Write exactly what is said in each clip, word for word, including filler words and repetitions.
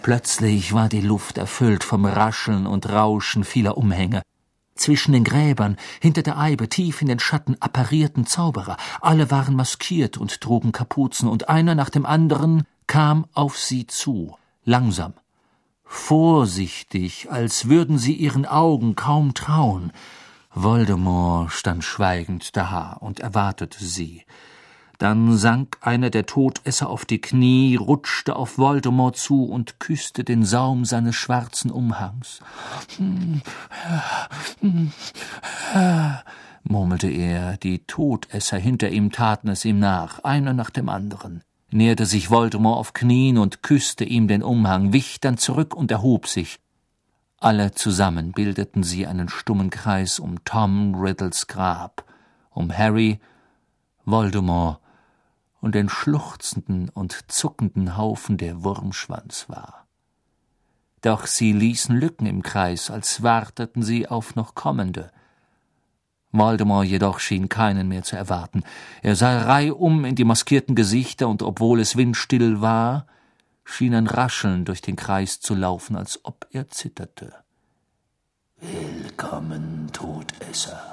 Plötzlich war die Luft erfüllt vom Rascheln und Rauschen vieler Umhänge. Zwischen den Gräbern, hinter der Eibe, tief in den Schatten, apparierten Zauberer. Alle waren maskiert und trugen Kapuzen, und einer nach dem anderen kam auf sie zu, langsam, vorsichtig, als würden sie ihren Augen kaum trauen. Voldemort stand schweigend da und erwartete sie. Dann sank einer der Todesser auf die Knie, rutschte auf Voldemort zu und küsste den Saum seines schwarzen Umhangs. Murmelte er, die Todesser hinter ihm taten es ihm nach, einer nach dem anderen. Näherte sich Voldemort auf Knien und küsste ihm den Umhang, wich dann zurück und erhob sich. Alle zusammen bildeten sie einen stummen Kreis um Tom Riddles Grab, um Harry, Voldemort und den schluchzenden und zuckenden Haufen, der Wurmschwanz war. Doch sie ließen Lücken im Kreis, als warteten sie auf noch Kommende. Voldemort jedoch schien keinen mehr zu erwarten. Er sah reihum in die maskierten Gesichter, und obwohl es windstill war, schien ein Rascheln durch den Kreis zu laufen, als ob er zitterte. »Willkommen, Todesser.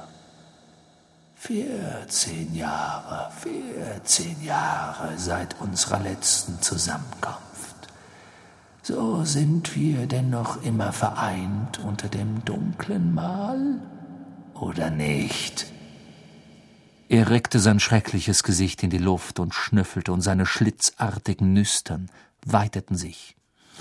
Vierzehn Jahre, vierzehn Jahre seit unserer letzten Zusammenkunft. So sind wir denn noch immer vereint unter dem dunklen Mal, oder nicht?« Er reckte sein schreckliches Gesicht in die Luft und schnüffelte, und seine schlitzartigen Nüstern weiteten sich.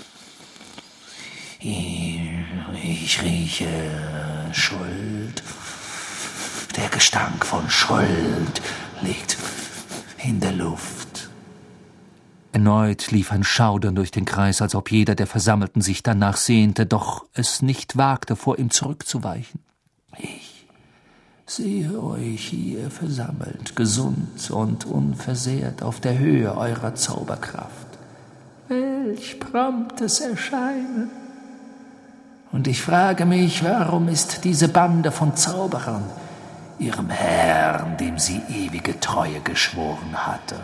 »Ich rieche Schuld. Der Gestank von Schuld liegt in der Luft.« Erneut lief ein Schaudern durch den Kreis, als ob jeder der Versammelten sich danach sehnte, doch es nicht wagte, vor ihm zurückzuweichen. »Ich sehe euch hier versammelt, gesund und unversehrt auf der Höhe eurer Zauberkraft. Welch promptes Erscheinen! Und ich frage mich, warum ist diese Bande von Zauberern ihrem Herrn, dem sie ewige Treue geschworen hatte,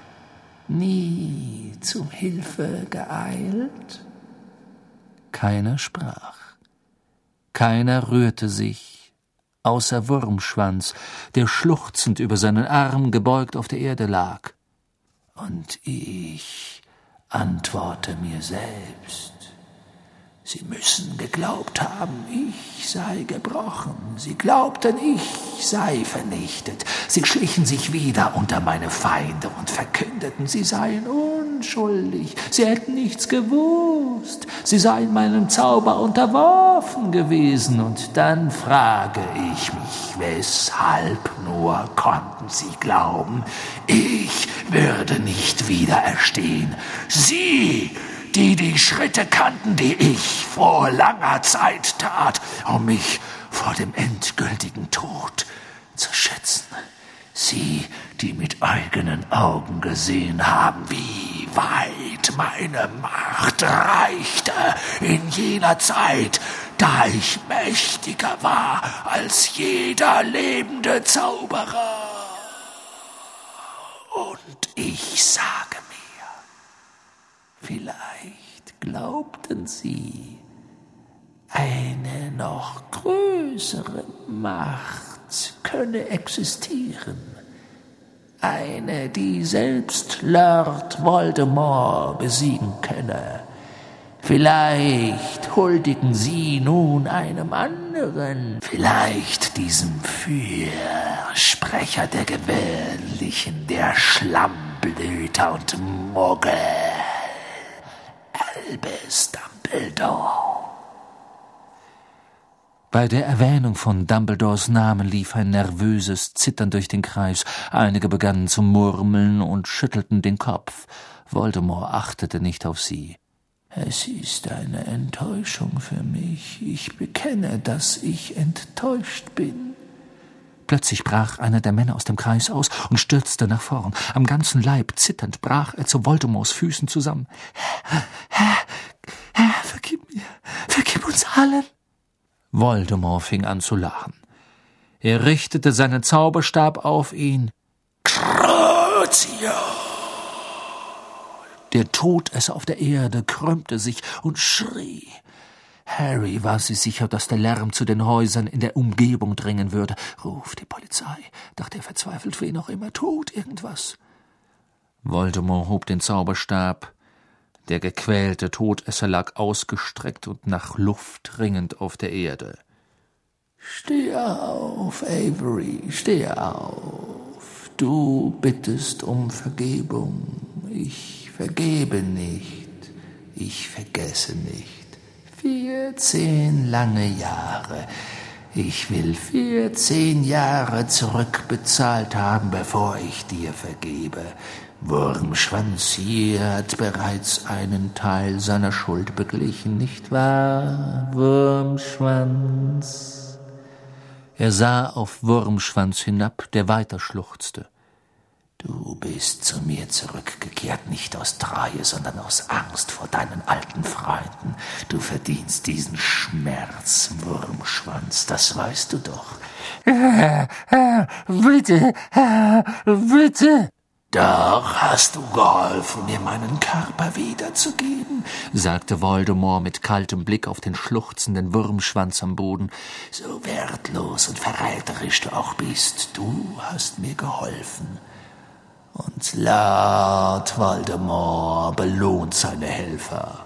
nie zu Hilfe geeilt?« Keiner sprach. Keiner rührte sich, außer Wurmschwanz, der schluchzend über seinen Arm gebeugt auf der Erde lag. Und ich antworte mir selbst: Sie müssen geglaubt haben, ich sei gebrochen. Sie glaubten, ich sei vernichtet. Sie schlichen sich wieder unter meine Feinde und verkündeten, sie seien unschuldig. Sie hätten nichts gewusst. Sie seien meinem Zauber unterworfen gewesen. Und dann frage ich mich, weshalb nur konnten sie glauben, ich würde nicht wieder erstehen. Sie, die die Schritte kannten, die ich vor langer Zeit tat, um mich vor dem endgültigen Tod zu schützen. Sie, die mit eigenen Augen gesehen haben, wie weit meine Macht reichte in jener Zeit, da ich mächtiger war als jeder lebende Zauberer. Und ich sage mir, vielleicht glaubten sie, eine noch größere Macht könne existieren. Eine, die selbst Lord Voldemort besiegen könne. Vielleicht huldigen sie nun einem anderen, vielleicht diesem Fürsprecher der Gewöhnlichen, der Schlammblüter und Muggel, Albus Dumbledore. Bei der Erwähnung von Dumbledores Namen lief ein nervöses Zittern durch den Kreis. Einige begannen zu murmeln und schüttelten den Kopf. Voldemort achtete nicht auf sie. »Es ist eine Enttäuschung für mich. Ich bekenne, dass ich enttäuscht bin.« Plötzlich brach einer der Männer aus dem Kreis aus und stürzte nach vorn. Am ganzen Leib zitternd brach er zu Voldemorts Füßen zusammen. »Herr, Herr, vergib mir, vergib uns allen!« Voldemort fing an zu lachen. Er richtete seinen Zauberstab auf ihn. »Crucio, Der Todesser auf der Erde krümmte sich und schrie. Harry war sich sicher, dass der Lärm zu den Häusern in der Umgebung dringen würde. »Ruf die Polizei«, dachte er verzweifelt, wen auch immer, tut irgendwas. Voldemort hob den Zauberstab. Der gequälte Todesser lag ausgestreckt und nach Luft ringend auf der Erde. »Steh auf, Avery, steh auf. Du bittest um Vergebung. Ich vergebe nicht. Ich vergesse nicht. Vierzehn lange Jahre. Ich will vierzehn Jahre zurückbezahlt haben, bevor ich dir vergebe. Wurmschwanz hier hat bereits einen Teil seiner Schuld beglichen, nicht wahr, Wurmschwanz?« Er sah auf Wurmschwanz hinab, der weiter schluchzte. »Du bist zu mir zurückgekehrt, nicht aus Treue, sondern aus Angst vor deinen alten Freunden. Du verdienst diesen Schmerz, Wurmschwanz, das weißt du doch.« Herr, Herr, bitte, Herr, bitte!« »Doch hast du geholfen, mir meinen Körper wiederzugeben«, sagte Voldemort mit kaltem Blick auf den schluchzenden Wurmschwanz am Boden. »So wertlos und verräterisch du auch bist, du hast mir geholfen. Und Lord Voldemort belohnt seine Helfer.«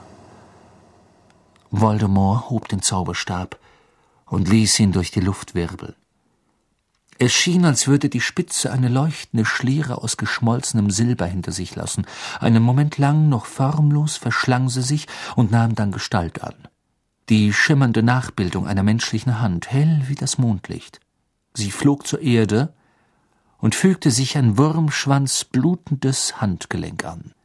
Voldemort hob den Zauberstab und ließ ihn durch die Luft wirbeln. Es schien, als würde die Spitze eine leuchtende Schliere aus geschmolzenem Silber hinter sich lassen. Einen Moment lang, noch formlos, verschlang sie sich und nahm dann Gestalt an. Die schimmernde Nachbildung einer menschlichen Hand, hell wie das Mondlicht. Sie flog zur Erde und fügte sich an Wurmschwanz blutendes Handgelenk an.